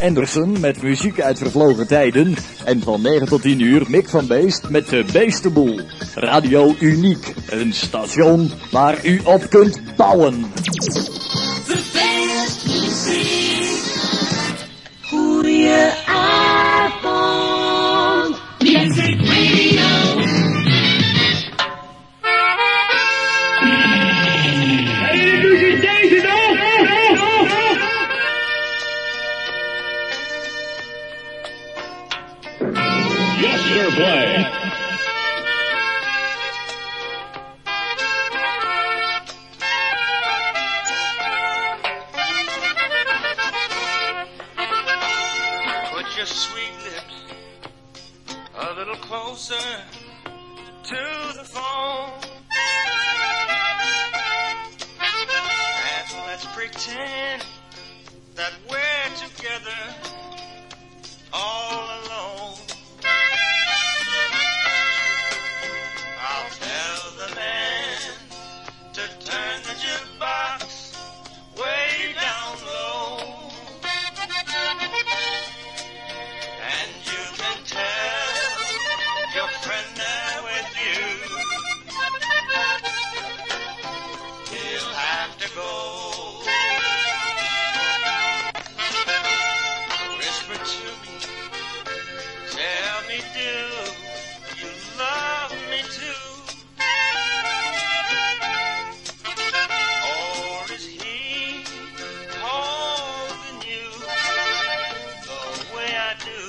Anderson met muziek uit vervlogen tijden. En van 9 tot 10 uur Mick van Beest met de Beestenboel. Radio Uniek, een station waar u op kunt bouwen. The best muziek. Goeie avond. Music Radio. Hey, doe je deze dan? Yes, sir, play. Put your sweet lips a little closer to the phone, and let's pretend that we're together all alone. I'll tell the man to turn the jukebox way down low, and you can tell your friend there with you he'll have to go. Whisper to me, tell me, do you love me too? Or is he holding you the way I do?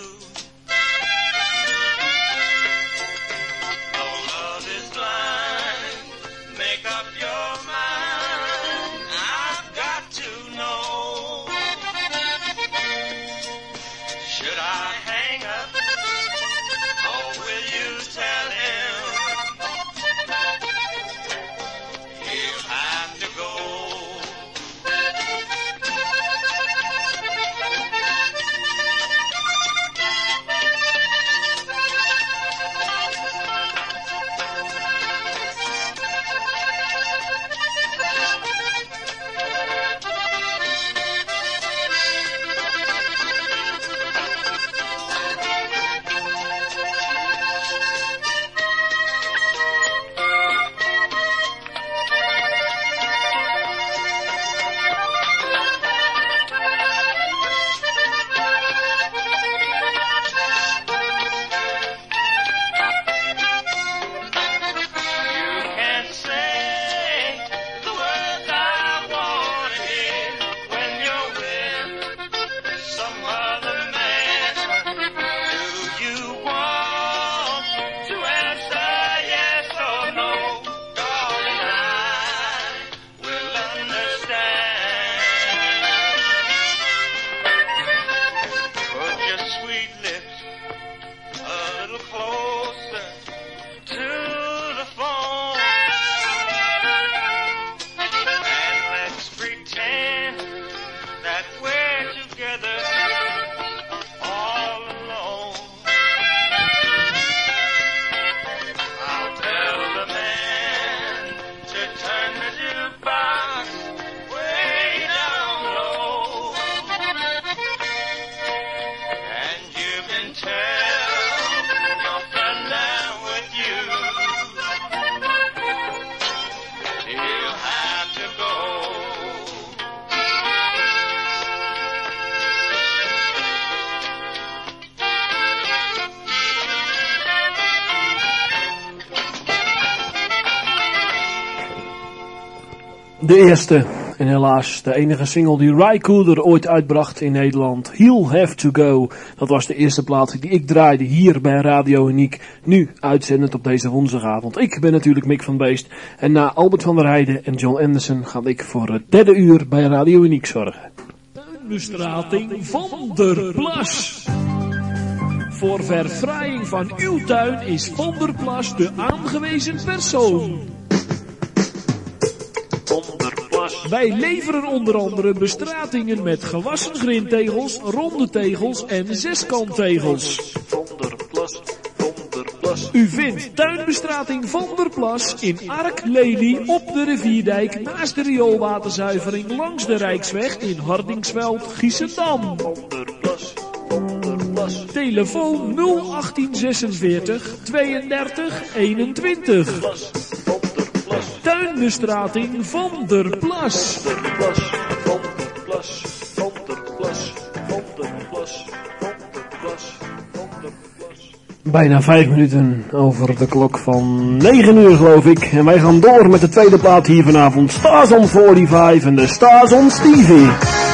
Though love is blind, make up your mind. I've got to know. Should I hang up, or will you tell him he'll have to go? You can't say the words I want to hear when you're with some other man. Do you want to answer yes or no? Darling, I will understand. Put your sweet lips a little closer to the phone, and let's pretend that we're together all alone. I'll tell the man to turn the jukebox way down low, and you can tell your friend there with you he'll have to go. De eerste en helaas de enige single die Ry Cooder ooit uitbracht in Nederland. He'll Have To Go. Dat was de eerste plaat die ik draaide hier bij Radio Uniek. Nu uitzendend op deze woensdagavond. Ik ben natuurlijk Mick van Beest. En na Albert van der Heijden en John Anderson ga ik voor het derde uur bij Radio Uniek zorgen. Tuinbestrating van der Plas. Voor verfraaiing van uw tuin is Van der Plas de aangewezen persoon. Wij leveren onder andere bestratingen met gewassen grindtegels, ronde tegels en zeskanttegels. U vindt tuinbestrating Van der Plas in Ark Lely op de Rivierdijk naast de rioolwaterzuivering langs de Rijksweg in Hardingsveld, Giessendam. Van der Plas. Telefoon 01846 32 21. Tuinbestrating Van der Plas. Bijna 5 minuten over de klok van 9 uur geloof ik. En wij gaan door met de tweede plaat hier vanavond. Stars on 45 en de Stars on Stevie.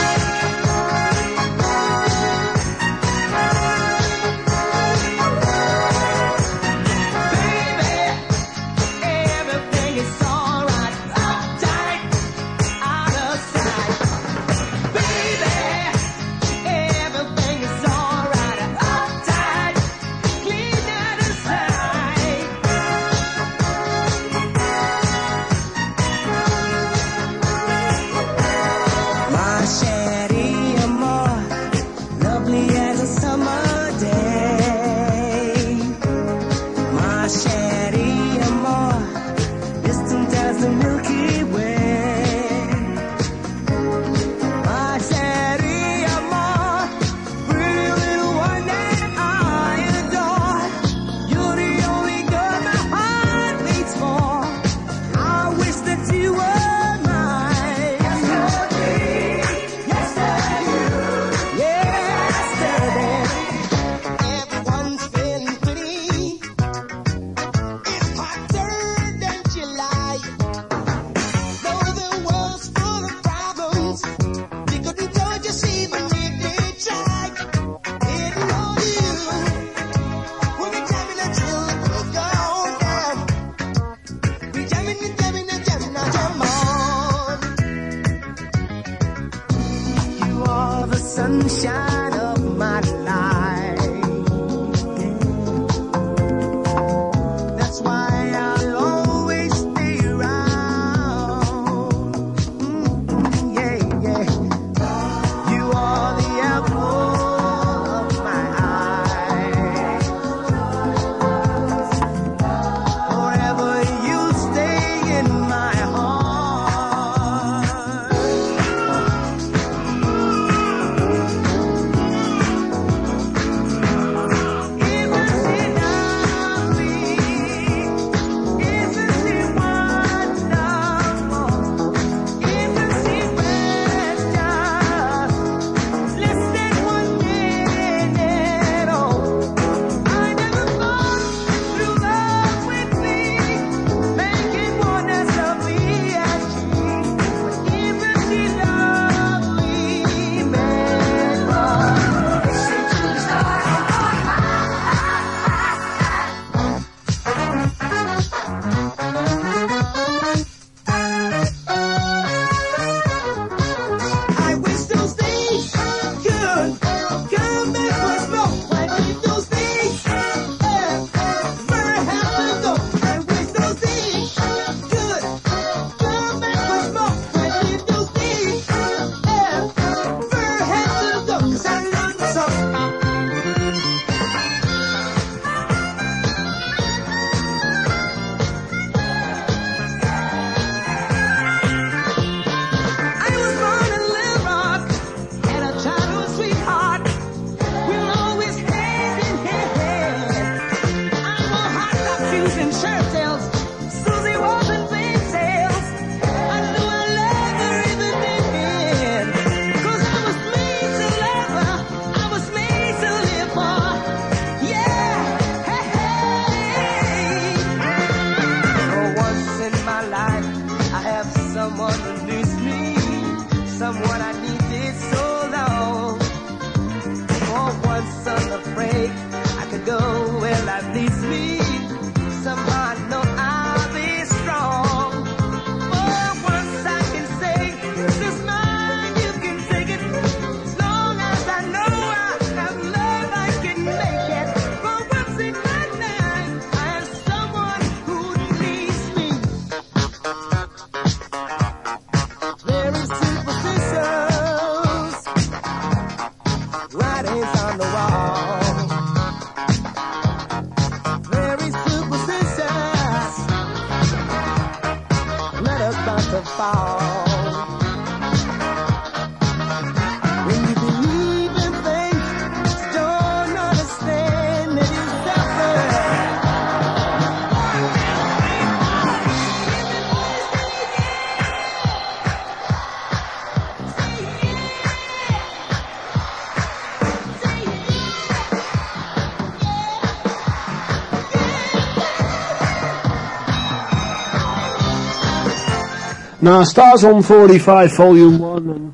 sunshine of my life. That's why I'll always stay around. Yeah, yeah. You are the apple of my eye. Forever you stay in my heart. There is superstition. Na Stars on 45 Volume 1. En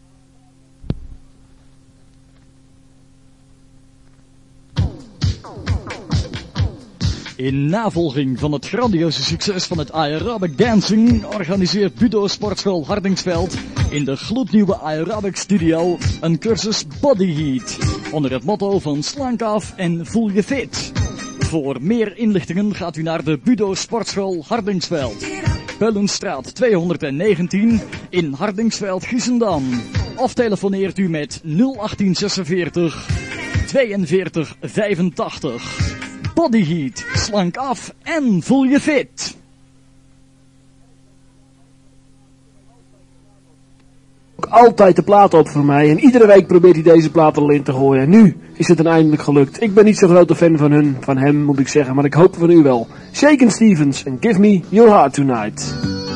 in navolging van het grandioze succes van het aerobic dancing organiseert Budo Sportschool Hardingsveld in de gloednieuwe aerobic studio een cursus Body Heat onder het motto van slank af en voel je fit. Voor meer inlichtingen gaat u naar de Budo Sportschool Hardingsveld. Beulenstraat 219 in Hardingsveld-Giessendam. Of telefoneert u met 01846 42 85. Body Heat, slank af en voel je fit. ook altijd de plaat op voor mij. En iedere week probeert hij deze plaat er al in te gooien. En nu is het dan eindelijk gelukt. Ik ben niet zo'n grote fan van hem moet ik zeggen. Maar ik hoop van u wel. Shakin' Stevens en Give Me Your Heart Tonight.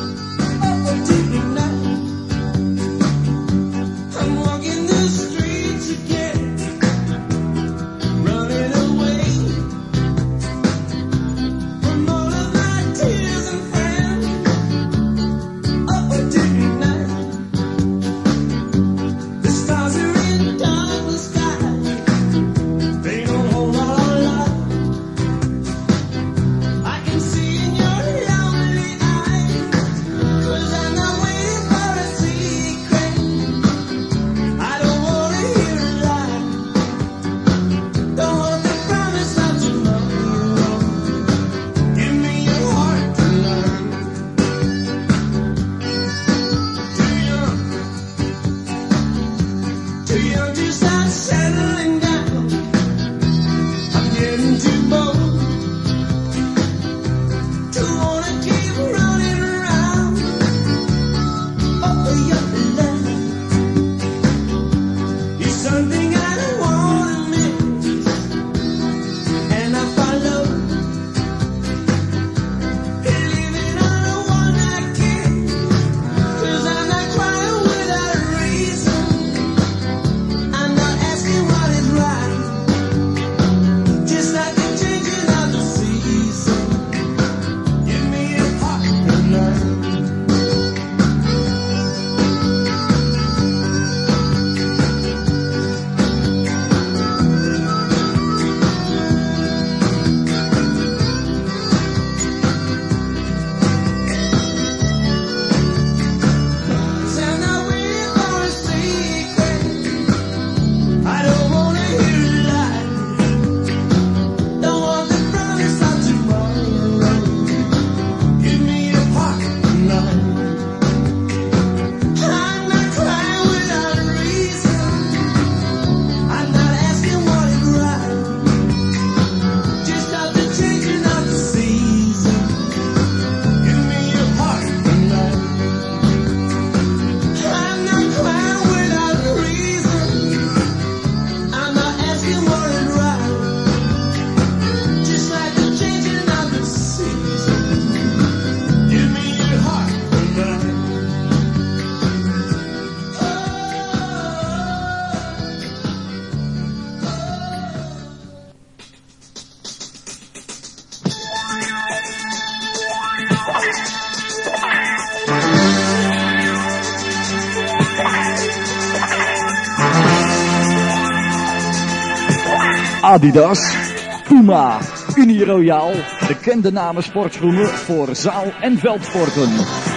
Adidas, Puma, Uniroyal, bekende namen sportschoenen voor zaal- en veldsporten.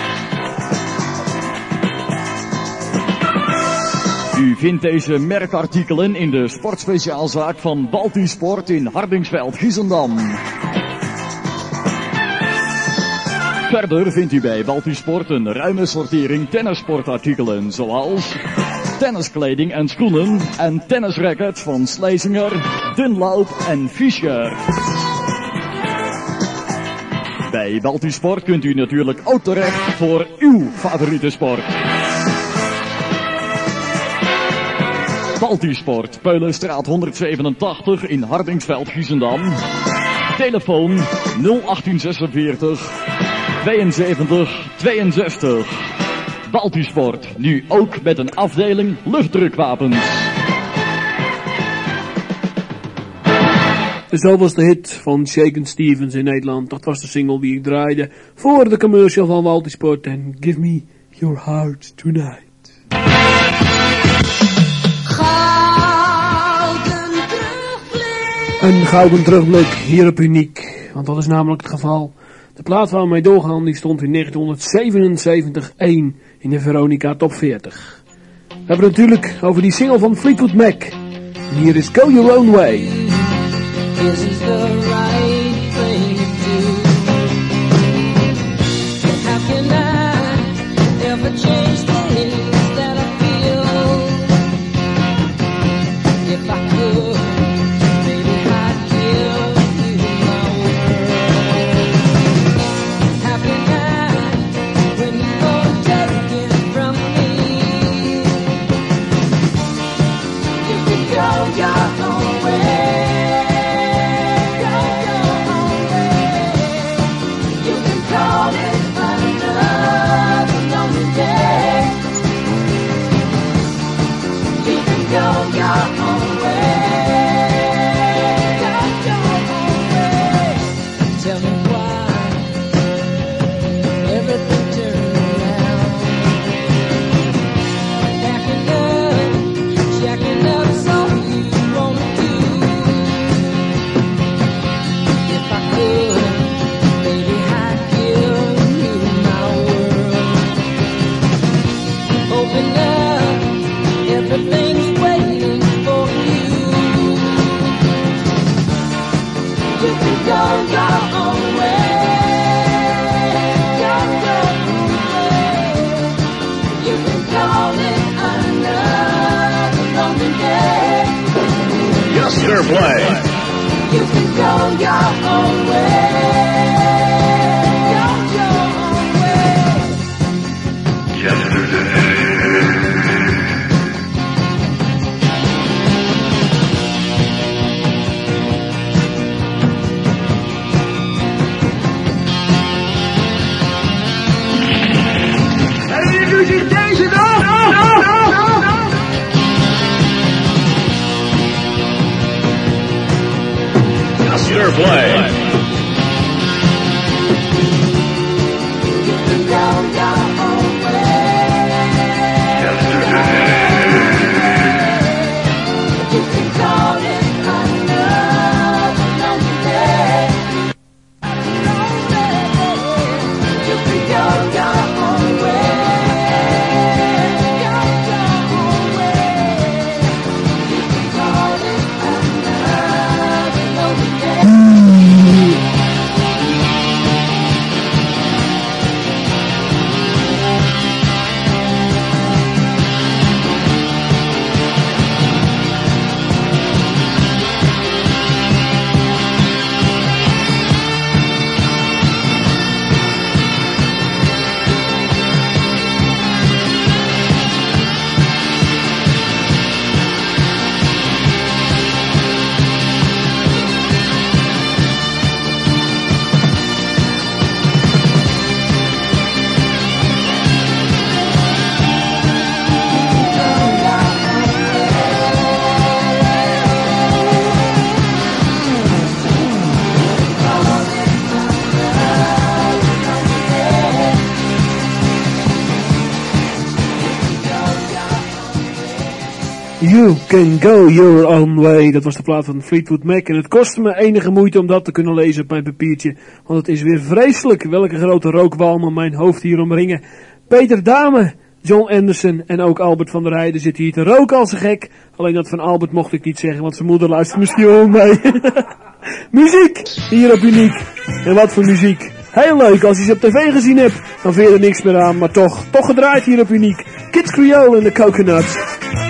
U vindt deze merkartikelen in de sportspeciaalzaak van Baltisport in Hardingsveld-Giessendam. Verder vindt u bij Baltisport een ruime sortering tennissportartikelen zoals tenniskleding en schoenen en tennisrackets van Schlesinger, Dunlop en Fischer. Bij Baltisport kunt u natuurlijk ook terecht voor uw favoriete sport. Baltisport, Peulenstraat 187 in Hardingsveld-Giessendam. Telefoon 01846 72 62. Baltisport, nu ook met een afdeling luchtdrukwapens. Zo was de hit van Shakin' Stevens in Nederland. Dat was de single die ik draaide voor de commercial van Multisport en Give Me Your Heart Tonight. Een gouden terugblik hier op Uniek, want dat is namelijk het geval. De plaat waar we mee doorgaan die stond in 1977 1 in de Veronica Top 40. We hebben het natuurlijk over die single van Fleetwood Mac. En hier is Go Your Own Way. Isn't the right thing to do? How can I ever change things that I feel? If I could, maybe I'd give you my word. How can I, when you won't take it from me? You can go your own way. Everything's waiting for you. You can go your own way. Go your own way. You can call it another lonely day. Yes, sir, play. You can go your own way. Go your own way. Yesterday. Fair play. You Can Go Your Own Way. Dat was de plaat van Fleetwood Mac. En het kostte me enige moeite om dat te kunnen lezen op mijn papiertje. Want het is weer vreselijk welke grote rookbalmen mijn hoofd hier omringen. Peter Dame, John Anderson en ook Albert van der Heijden zitten hier te roken als een gek. Alleen dat van Albert mocht ik niet zeggen, want zijn moeder luistert misschien wel mee. Muziek, hier op Uniek. En wat voor muziek. Heel leuk, als je ze op tv gezien hebt, dan vind je er niks meer aan. Maar toch gedraaid hier op Uniek. Kids Creole en de Coconuts.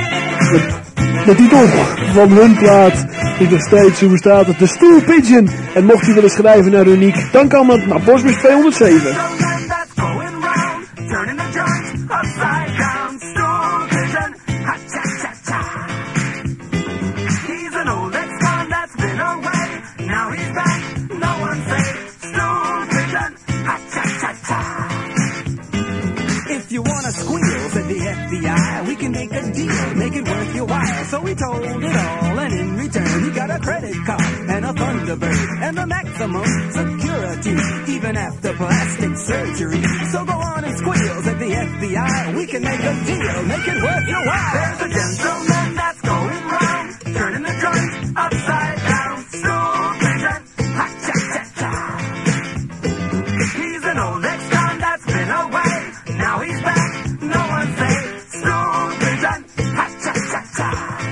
De titel van hun plaat is nog steeds, hoe staat het, de Stool Pigeon. En mocht je willen schrijven naar Uniek, dan kan het naar Bosbus 207. If you wanna squeal, said the FBI, we can make a deal, make it worth your while. So he told it all, and in return he got a credit card and a Thunderbird and the maximum security, even after plastic surgery. So go on and squeals at the FBI. We can make a deal, make it worth your while. There's a gentleman that's going round, turning the joint upside down. Stool pigeon, ha cha cha cha. He's an old ex-con that's been away. Now he's back, no one say stool pigeon, ha cha cha cha.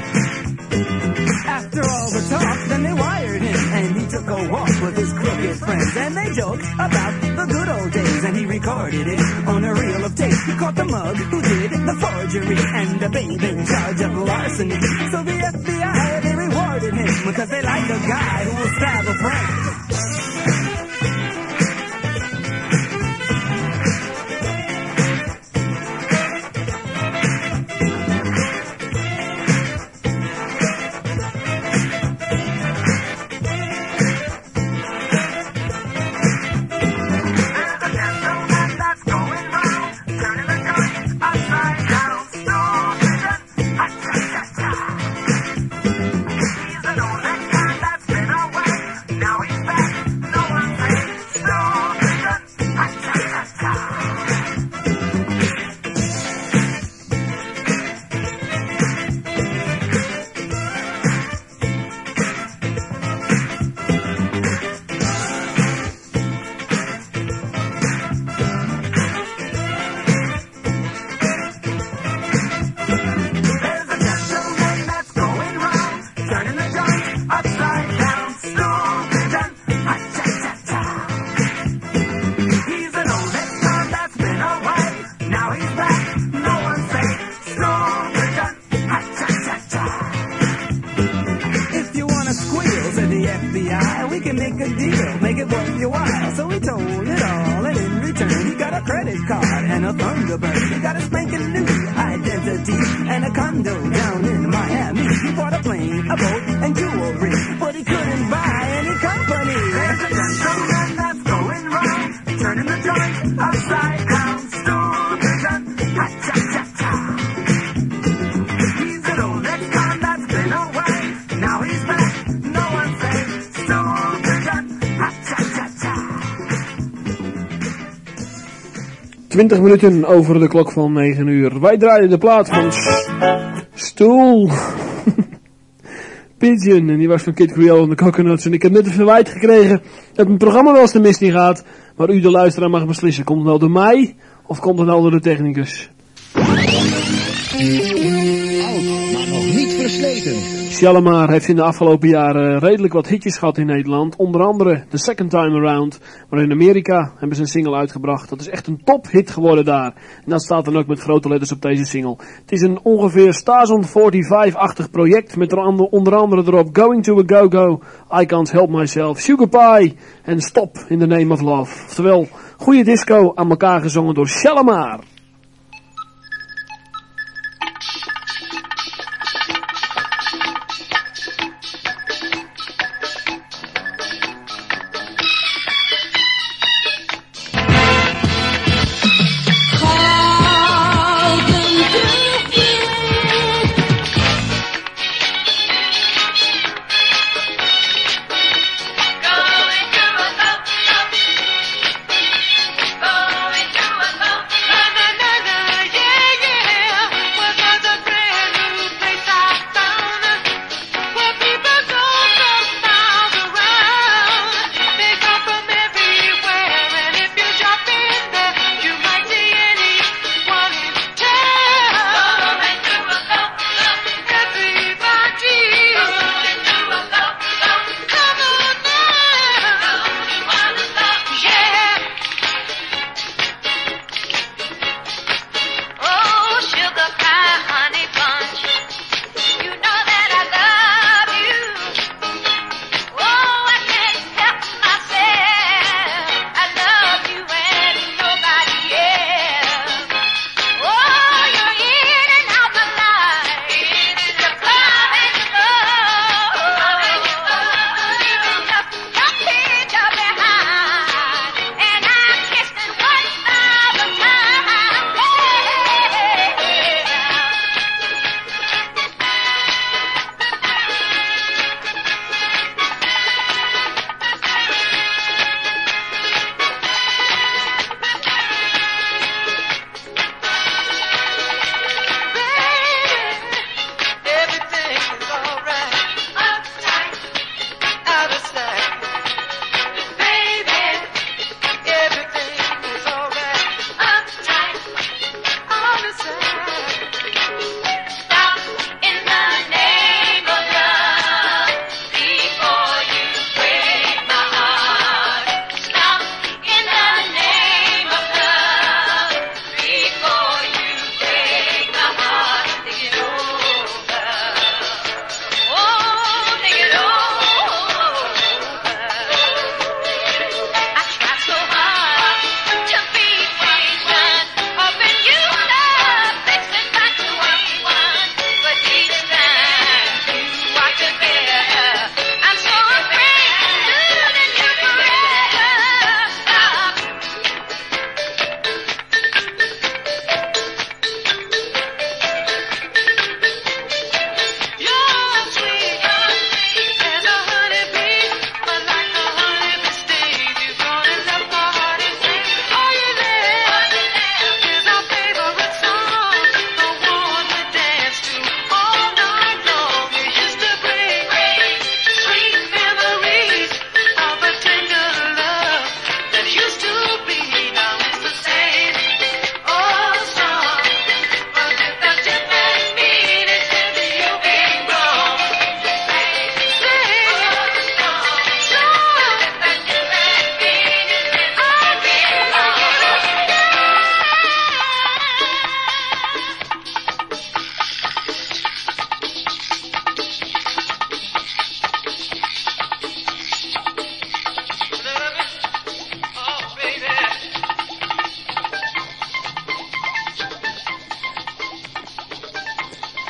After all the talk, then they wired him, and he took a walk with his crooked friends, and they joked about the good old days, and he recorded it on a reel of tape. He caught the mug who did the forgery, and the babe in charge of larceny. So the FBI, they rewarded him, because they like a guy who will stab a friend. ...20 minuten over de klok van 9 uur. Wij draaien de plaat van Stool Pigeon. En die was van Kid Creole en de Coconuts. En ik heb net een verwijt gekregen dat mijn programma wel eens de mist in gaat. Maar u, de luisteraar, mag beslissen. Komt het nou door mij of komt het nou door de technicus? Maar nog niet versleten. Shalamar heeft in de afgelopen jaren redelijk wat hitjes gehad in Nederland. Onder andere The Second Time Around. Maar in Amerika hebben ze een single uitgebracht. Dat is echt een tophit geworden daar. En dat staat dan ook met grote letters op deze single. Het is een ongeveer Stason 45-achtig project. Met onder andere erop Going to a Go-Go, I Can't Help Myself, Sugar Pie en Stop in the Name of Love. Oftewel, goede disco aan elkaar gezongen door Shalamar. Going to a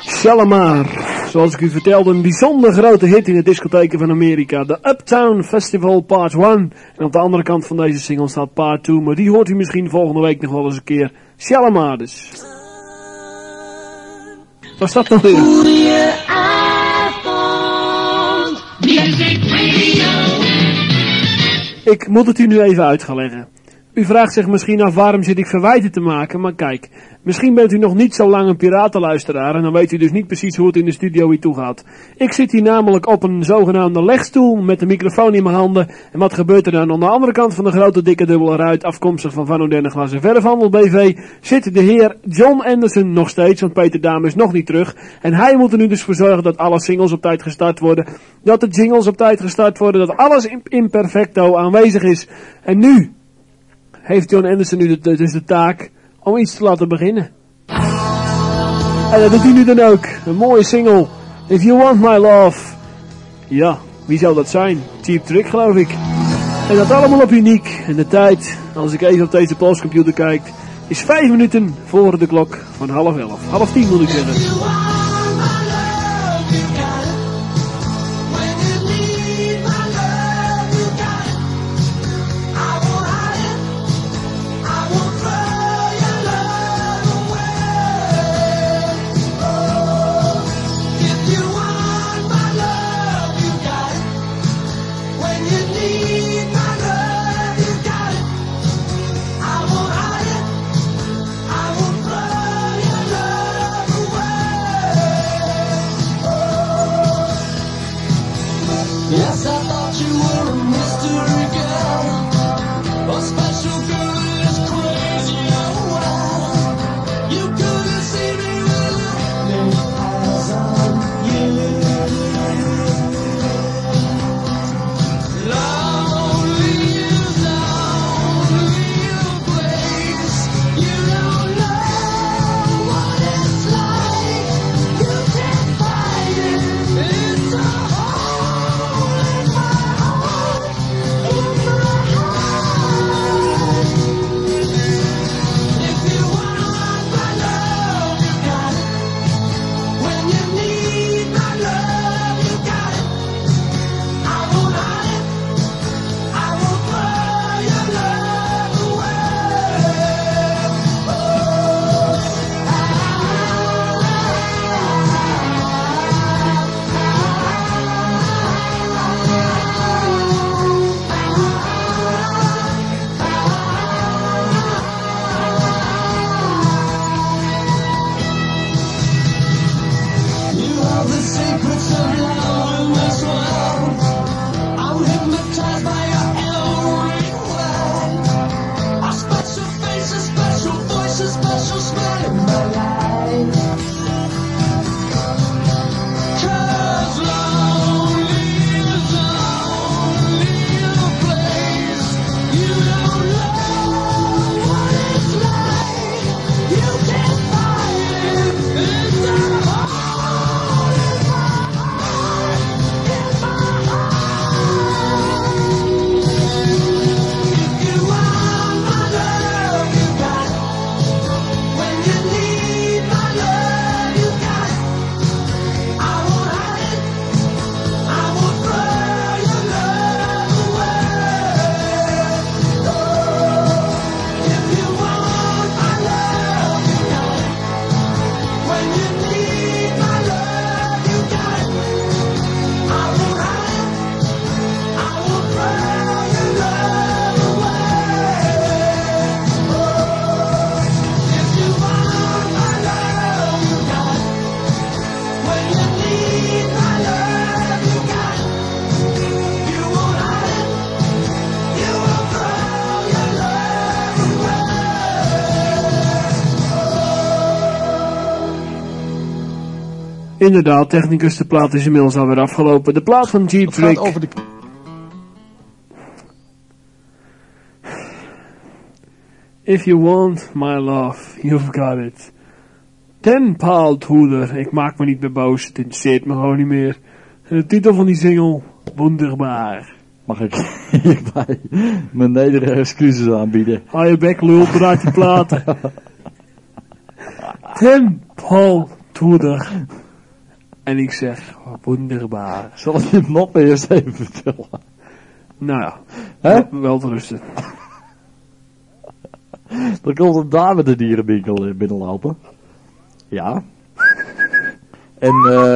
Shalimar, zoals ik u vertelde, een bijzonder grote hit in de discotheken van Amerika. De Uptown Festival Part 1. En op de andere kant van deze single staat Part 2, maar die hoort u misschien volgende week nog wel eens een keer. Shalimar dus. Wat staat nog weer? Music Radio. Ik moet het u nu even uit gaan leggen. U vraagt zich misschien af waarom zit ik verwijten te maken, maar kijk, misschien bent u nog niet zo lang een piratenluisteraar en dan weet u dus niet precies hoe het in de studio hier toe gaat. Ik zit hier namelijk op een zogenaamde legstoel met de microfoon in mijn handen en wat gebeurt er dan? Aan de andere kant van de grote dikke dubbele ruit, afkomstig van Van Oudenne Glas en Verfhandel BV, zit de heer John Anderson nog steeds, want Peter Dame is nog niet terug. En hij moet er nu dus voor zorgen dat alle singles op tijd gestart worden, dat de jingles op tijd gestart worden, dat alles in perfecto aanwezig is. En nu heeft John Anderson nu dus de taak om iets te laten beginnen. En dat doet hij nu dan ook. Een mooie single. If You Want My Love. Ja, wie zou dat zijn? Cheap Trick, geloof ik. En dat allemaal op uniek. En de tijd, als ik even op deze polscomputer kijk, is 5 minuten voor de klok van 11:30. 9:30 moet ik zeggen. Yes, I thought you were a mystery girl, a special girl is crazy and wild. You couldn't see me when you laid eyes on you. Lonely is the only place. You don't know what it's like. You can't fight it. It's a Inderdaad, technicus, de plaat is inmiddels alweer afgelopen. De plaat van Cheap Trick. Over de... If you want my love, you've got it. Ten Paal Toeder, ik maak me niet meer boos, het interesseert me gewoon niet meer. En de titel van die single, Wonderbaar. Mag ik hierbij mijn nederige excuses aanbieden? Hou je bek, lul, draait die platen. Ten Paal toerder. En ik zeg, wonderbaar. Zal ik je mop eerst even vertellen? Nou ja, Hè? wel te rusten. Er komt een dame de dierenwinkel binnenlopen. Ja. En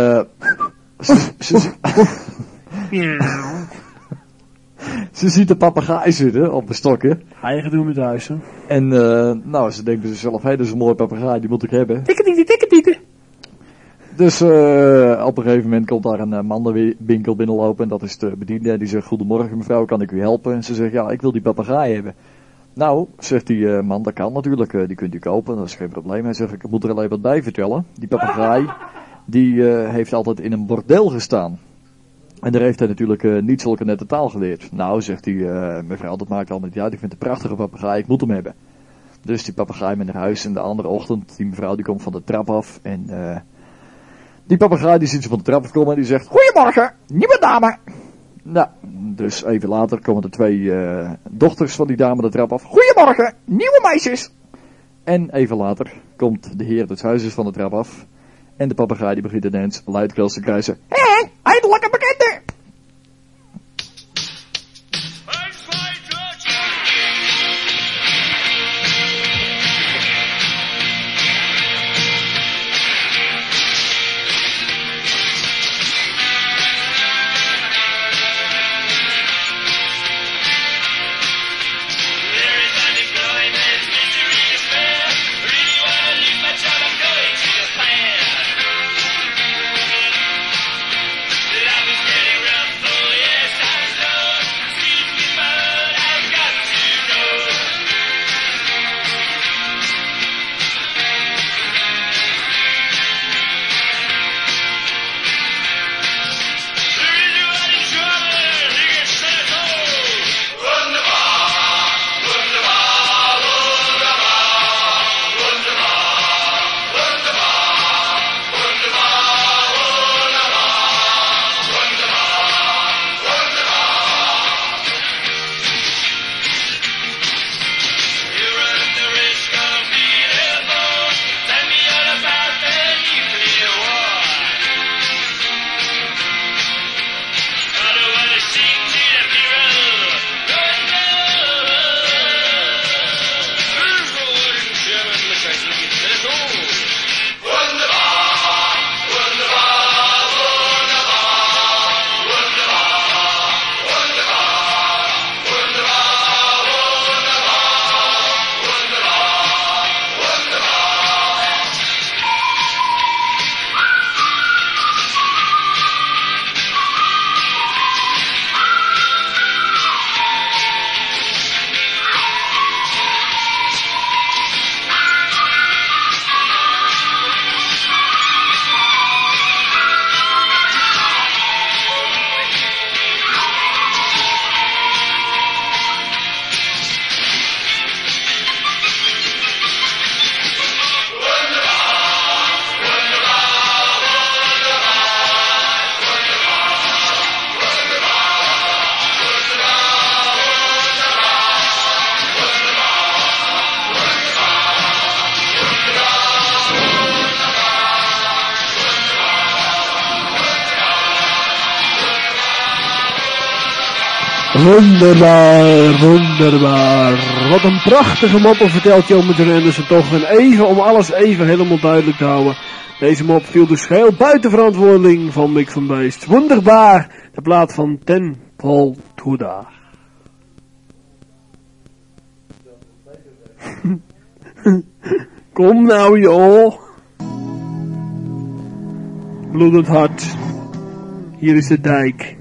ze ziet de papegaai zitten op een stokje. Eigen doen met huis, hè. En nou, ze denkt bij zichzelf, hé, dat is een mooie papegaai, die moet ik hebben. Tikketieten. Dus op een gegeven moment komt daar een man de winkel binnenlopen. En dat is de bediende. Die zegt, goedemorgen mevrouw, kan ik u helpen? En ze zegt, ja, ik wil die papegaai hebben. Nou, zegt die man, dat kan natuurlijk, die kunt u kopen, dat is geen probleem. Hij zegt, ik moet er alleen wat bij vertellen. Die papegaai, die heeft altijd in een bordeel gestaan. En daar heeft hij natuurlijk niet zulke nette taal geleerd. Nou, zegt die mevrouw, dat maakt allemaal niet uit, ik vind het een prachtige papegaai, ik moet hem hebben. Dus die papegaai mee naar huis en de andere ochtend, die mevrouw die komt van de trap af en die papegaai die ziet ze van de trap afkomen en die zegt, goedemorgen, nieuwe dame. Nou, dus even later komen de twee dochters van die dame de trap af. Goedemorgen, nieuwe meisjes. En even later komt de heer des huizes van de trap af. En de papegaai die begint ineens luidkeels te krijsen. Hé, eindelijk een bekende. Wonderbaar. Wat een prachtige moppen vertelt Jo met de Anderson toch. En even, om alles even helemaal duidelijk te houden. Deze mop viel dus geheel buiten verantwoording van Mick van Beest. Wonderbaar. De plaat van Ten Paul Touda. Kom nou joh. Bloedend hart. Hier is de dijk.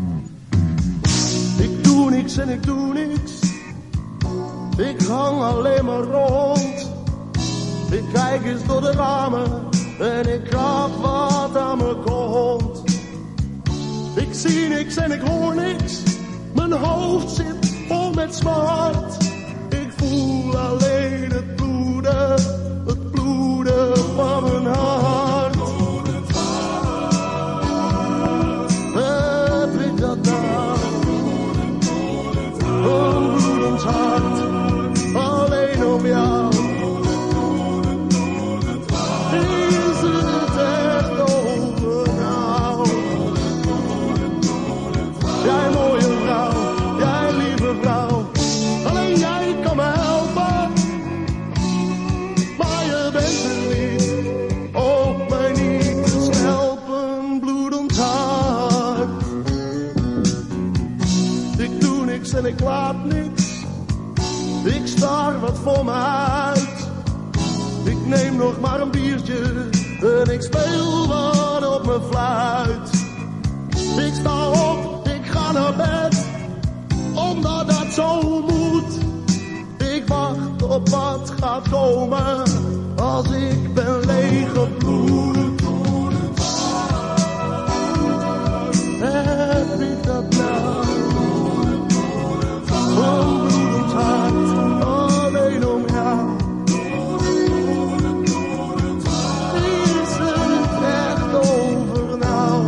Ik doe niks en ik doe niks. Ik hang alleen maar rond. Ik kijk eens door de ramen en ik krap wat aan me komt. Ik zie niks en ik hoor niks. Mijn hoofd zit vol met smart. Ik voel alleen het bloeden van mijn hart. Heb ik dat nou? Een bloedend hart, alleen om jou. Is het en ik laat niks. Ik staar wat voor me uit. Ik neem nog maar een biertje en ik speel wat op mijn fluit. Ik sta op, ik ga naar bed, omdat dat zo moet. Ik wacht op wat gaat komen, als ik ben leeggebloed. Heb ik dat nou? Een bloedend hart, alleen om jou. Is het echt over nou?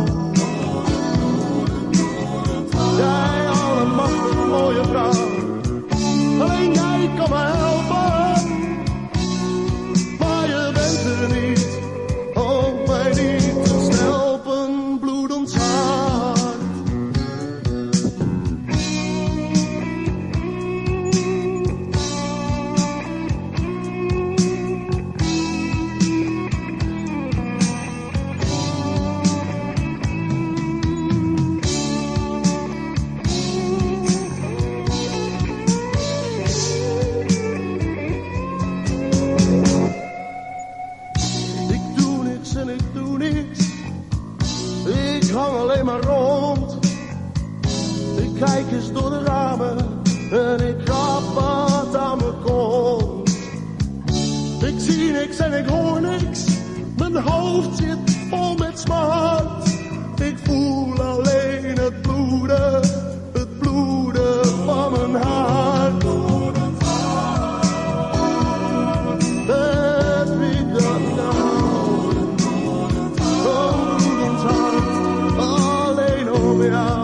Jij allemachtig mooie vrouw, alleen jij kan me helpen. Maar je bent er niet, oh mij niet te stelpen, bloedend hart. Kijk eens door de ramen en ik grap wat aan me komt. Ik zie niks en ik hoor niks, mijn hoofd zit vol met smart. Ik voel alleen het bloeden van mijn hart. Heb ik dat nou? Een bloedend hart, alleen om jou.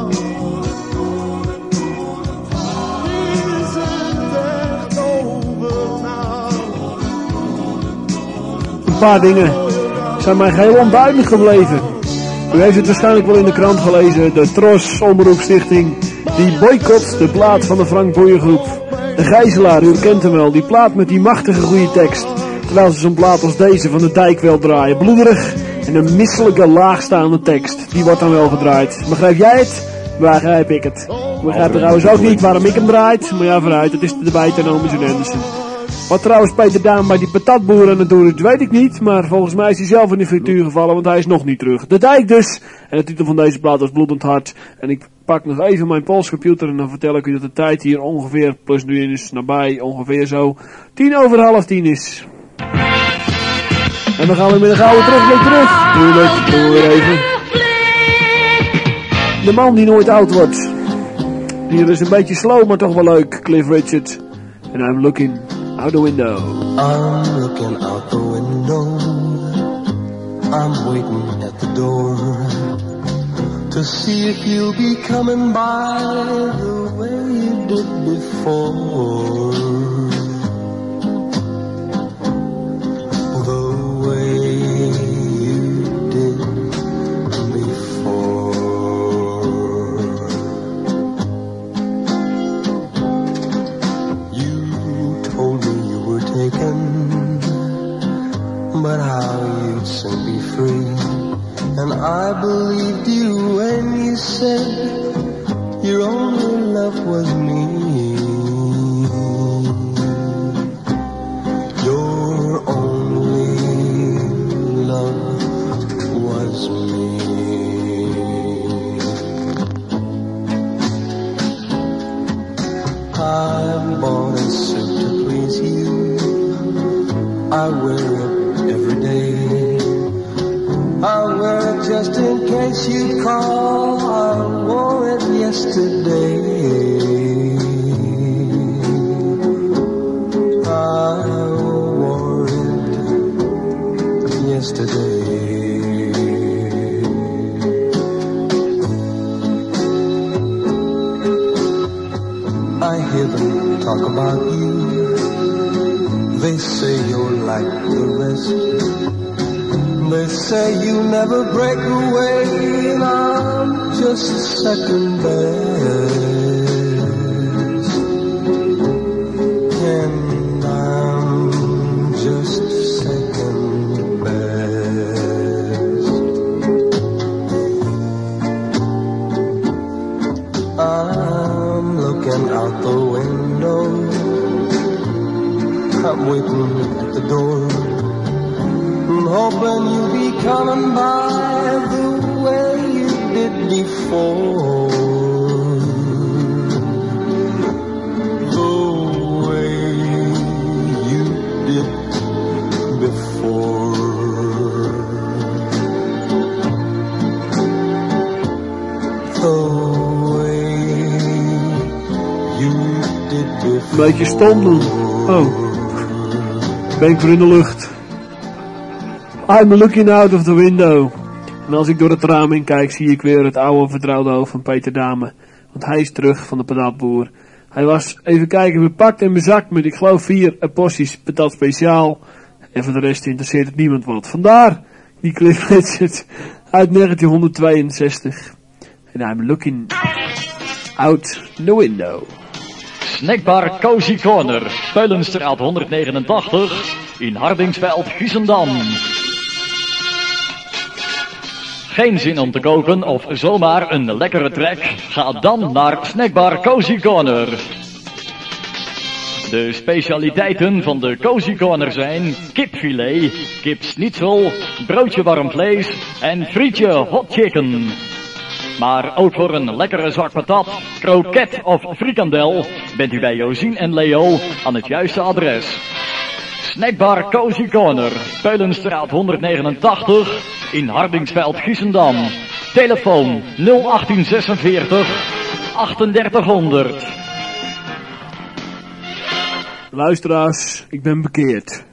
Een paar dingen zijn mij geheel onduidelijk gebleven. U heeft het waarschijnlijk wel in de krant gelezen. De Tros Omroepstichting die boycott de plaat van de Frank Boeiergroep. De Gijzelaar, u kent hem wel, die plaat met die machtige goede tekst. Terwijl ze zo'n plaat als deze van de Dijk wil draaien. Bloederig en een misselijke laagstaande tekst. Die wordt dan wel gedraaid. Begrijp jij het? Begrijp ik het. Ik begrijp trouwens ook niet waarom ik hem draait. Maar ja, vooruit, het is de bijt en Ooms en Andersen. Wat trouwens Peter Daan bij die patatboer aan het doen is, weet ik niet. Maar volgens mij is hij zelf in de frituur gevallen, want hij is nog niet terug. De Dijk dus. En de titel van deze plaat was Bloedend Hart. En ik pak nog even mijn polscomputer en dan vertel ik u dat de tijd hier ongeveer, plus nu is nabij, ongeveer zo 10:50 is. En dan gaan we met een gouden terugblik terug. Tuurlijk, doen we weer even. De man die nooit oud wordt. Hier is een beetje slow, maar toch wel leuk. Cliff Richard. And I'm looking out the window. I'm looking out the window. I'm waiting at the door to see if you'll be coming by the way you did before. The way you did before. But how you'd soon be free. And I believed you when you said your only love was me. Your only love was me. I bought a suit to please you. I wear it every day. I wear it just in case you call. I wore it yesterday. I wore it yesterday. I hear them talk about you. They say you're like the rest. They say you never break away, and I'm just second best. And I'm just second best. I'm looking out waiting at the door, hoping you'll be coming by the way you did before. The way you did before. The way you did before. Een beetje stom doen. Oh. Ben ik weer in de lucht. I'm looking out of the window. En als ik door het raam in kijk, zie ik weer het oude vertrouwde hoofd van Peter Dame. Want hij is terug van de patatboer. Hij was, even kijken, bepakt en bezakt met, ik geloof, 4 porties patat speciaal. En voor de rest interesseert het niemand wat. Vandaar die Cliff Richard uit 1962. En I'm looking out the window. Snackbar Cozy Corner, Peulenstraat 189 in Hardingsveld, Giessendam. Geen zin om te koken of zomaar een lekkere trek? Ga dan naar Snackbar Cozy Corner. De specialiteiten van de Cozy Corner zijn kipfilet, kipschnitzel, broodje warm vlees en frietje hot chicken. Maar ook voor een lekkere zak patat, kroket of frikandel bent u bij Josien en Leo aan het juiste adres. Snackbar Cozy Corner, Peulenstraat 189 in Hardingsveld, Giessendam. Telefoon 01846 3800. Luisteraars, ik ben bekeerd.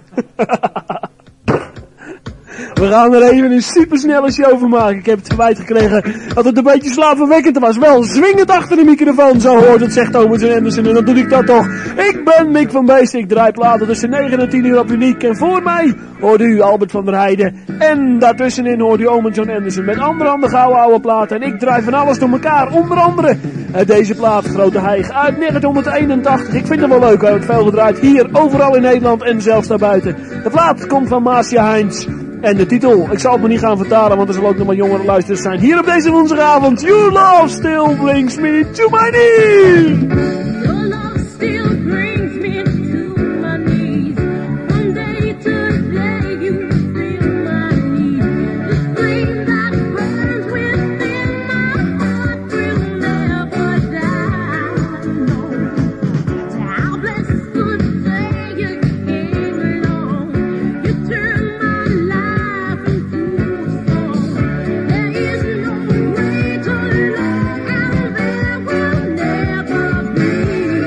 We gaan er even een supersnelle show van maken. Ik heb het verwijt gekregen dat het een beetje slaapverwekkend was. Wel zwingend achter de microfoon, zo hoort het, zegt Thomas Anderson. En dan doe ik dat toch. Ik ben Mick van Beest. Ik draai platen tussen 9 en 10 uur op Uniek. En voor mij hoort u Albert van der Heijden. En daartussenin hoort u Ome John Anderson met andere gouden oude platen. En ik draai van alles door elkaar. Onder andere deze plaat, Grote Heig, uit 1981. Ik vind het wel leuk. We hebben het veel gedraaid hier, overal in Nederland en zelfs daarbuiten. De plaat komt van Marcia Heinz. En de titel, ik zal het me niet gaan vertalen, want er zullen ook nog maar jongere luisteraars zijn. Hier op deze woensdagavond, Your Love Still Brings Me To My Knees. Your love still brings me to my knees. From day to day you feel my need. The flame that burns within my heart will never die. No. How blessed the day you came along. You turned my life into a song. There is no greater love, and there will never be.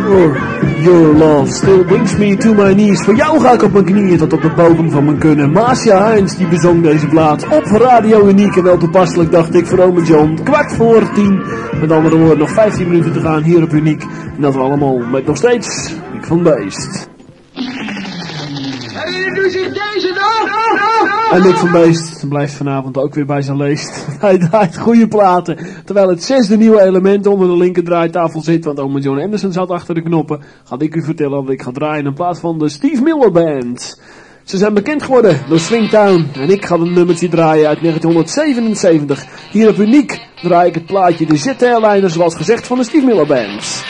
Your love still brings me to my knees. Voor jou ga ik op mijn knieën tot op de bodem van mijn kunnen. Marcia Heinz die bezong deze plaat op Radio Uniek. En wel toepasselijk dacht ik voor Ome John. 10:15. Met andere woorden nog 15 minuten te gaan hier op Uniek. En dat we allemaal met nog steeds Nick van Beest. En Nick van Beest blijft vanavond ook weer bij zijn leest. Hij draait goede platen. Terwijl het 6e nieuwe element onder de linker draaitafel zit. Want Ome John Anderson zat achter de knoppen. Ga ik u vertellen dat ik ga draaien in plaats van de Steve Miller Band. Ze zijn bekend geworden door Swingtown. En ik ga een nummertje draaien uit 1977. Hier op Uniek draai ik het plaatje de Jet Airliner zoals gezegd van de Steve Miller Band.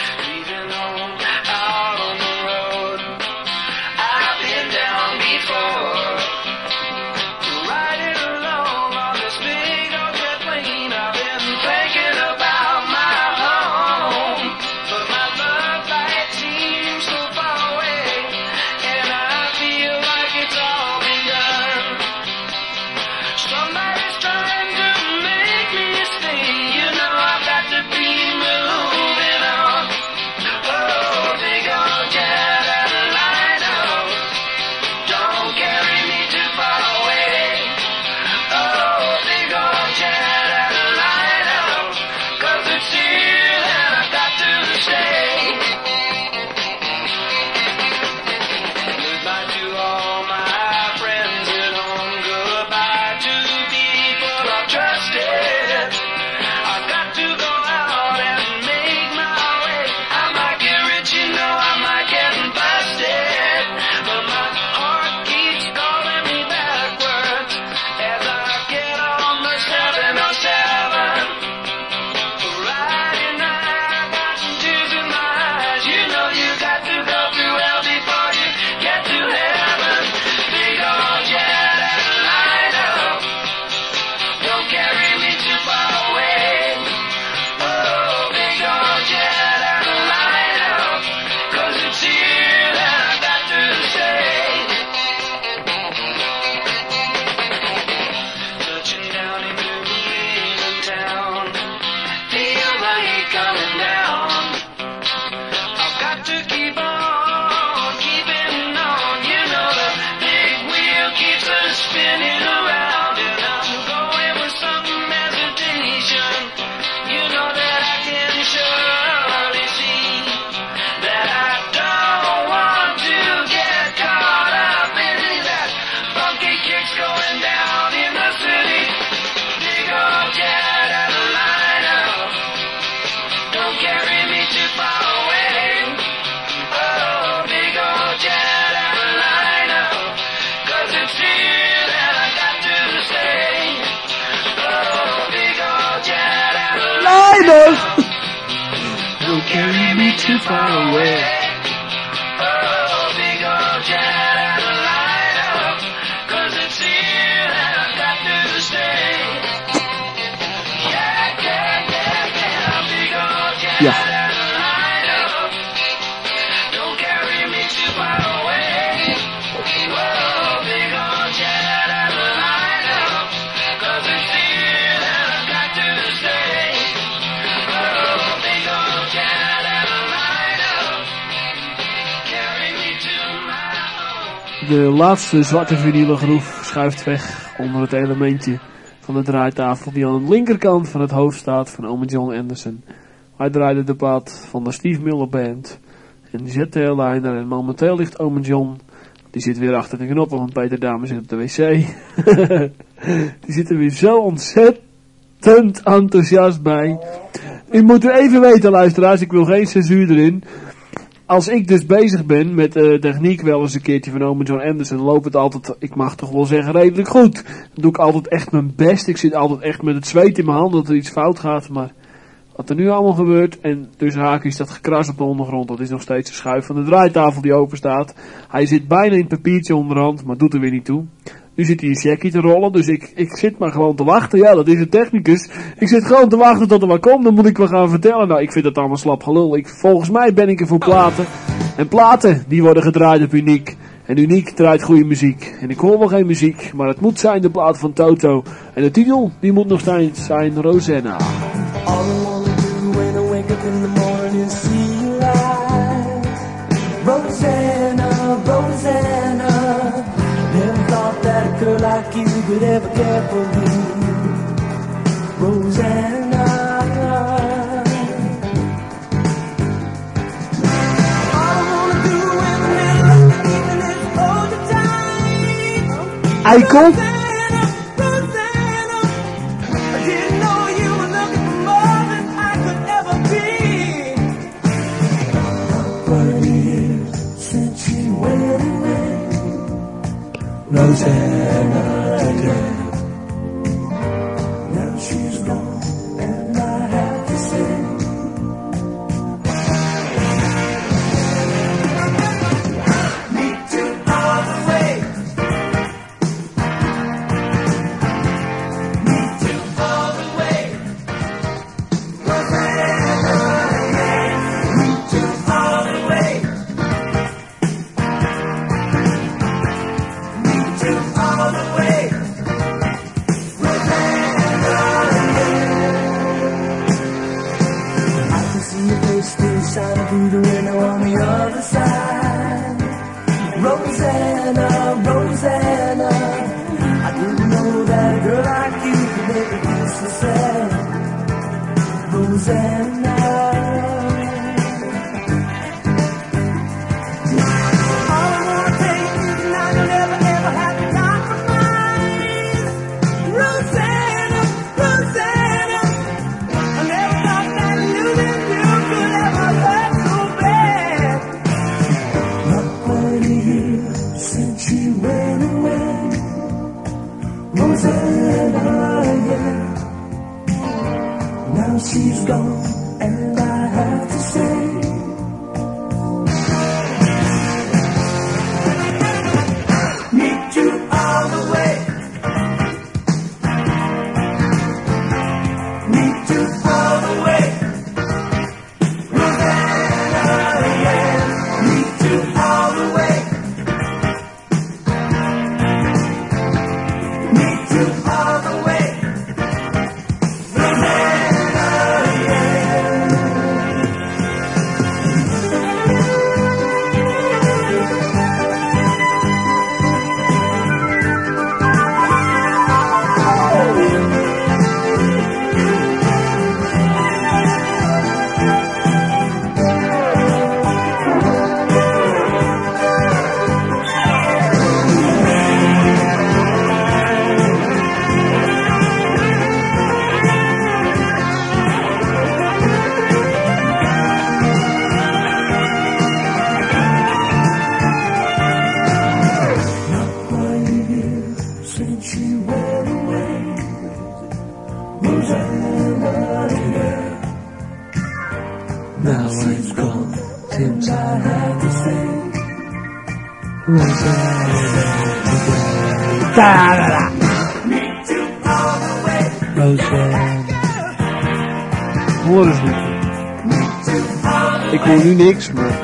Don't carry me too far away. Ja. De laatste zwarte vinylen groef schuift weg onder het elementje van de draaitafel die aan de linkerkant van het hoofd staat van Ome John Anderson. Hij draaide de plaat van de Steve Miller Band en Jet Airliner en momenteel ligt Ome John, die zit weer achter de knoppen, want Peter Dame zit op de wc. Die zit er weer zo ontzettend enthousiast bij. U moet er even weten, luisteraars, ik wil geen censuur erin. Als ik dus bezig ben met techniek wel eens een keertje van Ome John Anderson, loopt het altijd, ik mag toch wel zeggen, redelijk goed. Dan doe ik altijd echt mijn best. Ik zit altijd echt met het zweet in mijn hand dat er iets fout gaat. Maar wat er nu allemaal gebeurt, en tussen haakjes dat gekras op de ondergrond, dat is nog steeds de schuif van de draaitafel die open staat. Hij zit bijna in het papiertje onderhand, maar doet er weer niet toe. Nu zit hij een checkie te rollen, dus ik zit maar gewoon te wachten. Ja, dat is een technicus. Ik zit gewoon te wachten tot er wat komt, dan moet ik wel gaan vertellen. Nou, ik vind dat allemaal slap gelul. Volgens mij ben ik er voor platen. En platen, die worden gedraaid op Uniek. En Uniek draait goede muziek. En ik hoor wel geen muziek, maar het moet zijn de plaat van Toto. En de titel, die moet nog steeds zijn Rosanna. All I wanna do when I wake up in the morning is see you light. could ever care for me, Rosanna. All I wanna do in the middle of the evening is hold you tight. Eikel. Rosanna, Rosanna, I didn't know you were looking for more than I could ever be. 30 years since you went away, Rosanna, yeah. Now she's gone, and I have to say, meet you all the way. Meet you all the way. Rosanna, yeah. Meet you all the way. Meet you all the way. Rosanna, yeah. I can see your face still shining through the window on the other side. Rosanna, Rosanna, I didn't know that a girl like you could make me feel so sad. Rosanna. All I wanna tell you is now you'll never ever have to compromise. Rosanna, Rosanna, I never thought that losing you could ever hurt so bad. Not 20 years since you went away, Rosanna, yeah. Now she's gone, and I have to say, meet you all the way. Meet you all the way. Rosanna, yeah. Meet you all the way. Meet you all the way. Rosanna, since you went away, Rosanna, yeah. Now she's gone, since I had to say, Rosanna, yeah. Meet you all the way. Rosanna. Hoor eens niet. Meet you all the Ik hoor nu niks, maar...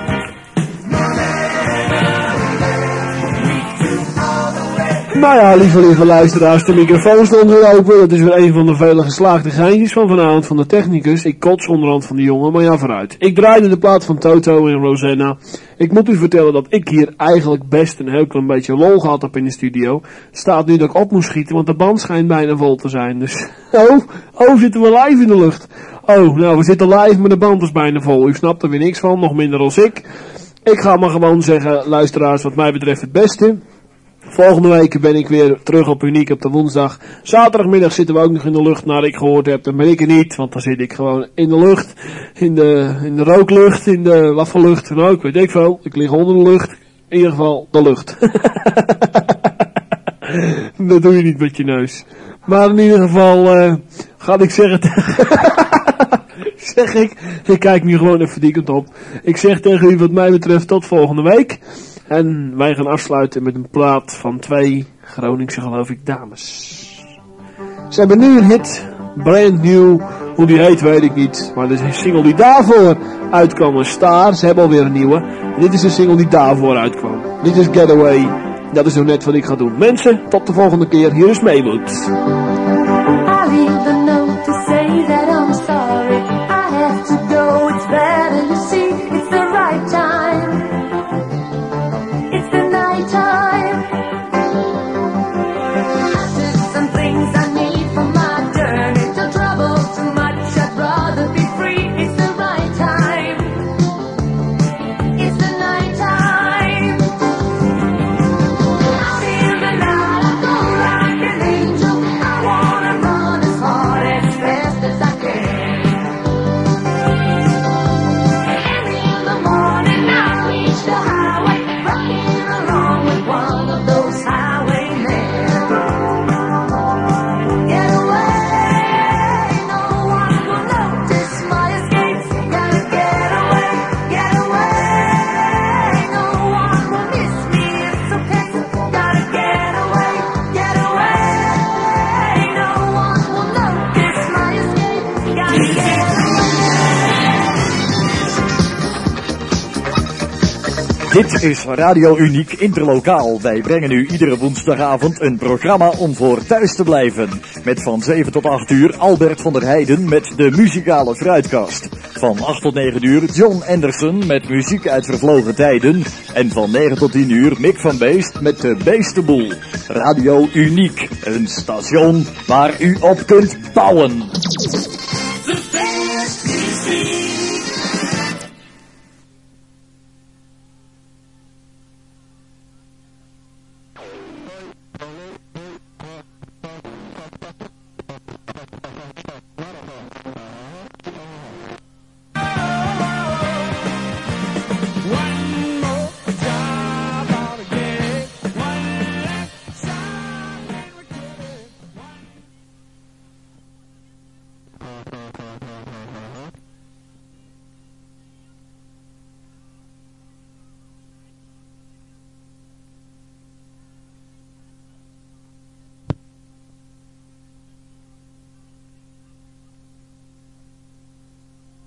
Nou ja, lieve luisteraars, de microfoon stond weer open. Dat is weer een van de vele geslaagde geintjes van vanavond van de technicus. Ik kots onderhand van de jongen, maar ja, vooruit. Ik draaide de plaat van Toto en Rosanna. Ik moet u vertellen dat ik hier eigenlijk best een heel klein beetje lol gehad heb in de studio. Het staat nu dat ik op moet schieten, want de band schijnt bijna vol te zijn. Dus, zitten we live in de lucht. Oh, nou, we zitten live, maar de band is bijna vol. U snapt er weer niks van, nog minder als ik. Ik ga maar gewoon zeggen, luisteraars, wat mij betreft het beste. Volgende week ben ik weer terug op Uniek op de woensdag. Zaterdagmiddag zitten we ook nog in de lucht, naar ik gehoord heb. Dan ben ik er niet, want dan zit ik gewoon in de lucht. In de rooklucht, in de wat voor lucht. Nou, ik weet ik veel. Ik lig onder de lucht. In ieder geval de lucht. Dat doe je niet met je neus. Maar in ieder geval ga ik zeggen... zeg ik kijk nu gewoon even die kant op. Ik zeg tegen u wat mij betreft tot volgende week. En wij gaan afsluiten met een plaat van 2 Groningse, geloof ik, dames. Ze hebben nu een hit, brand new. Hoe die heet weet ik niet. Maar de single die daarvoor uitkwam is Star. Ze hebben alweer een nieuwe. En dit is de single die daarvoor uitkwam. Dit is Getaway. Dat is zo net wat ik ga doen. Mensen, tot de volgende keer. Hier is Maywood. I leave a note to say that I'm sorry. I have to go, it's better you see. It's the right time. It's the night time. I took Dit is Radio Uniek Interlokaal. Wij brengen u iedere woensdagavond een programma om voor thuis te blijven. Met van 7 tot 8 uur Albert van der Heijden met de muzikale fruitkast. Van 8 tot 9 uur John Anderson met muziek uit vervlogen tijden. En van 9 tot 10 uur Mick van Beest met de Beestenboel. Radio Uniek, een station waar u op kunt bouwen. The best is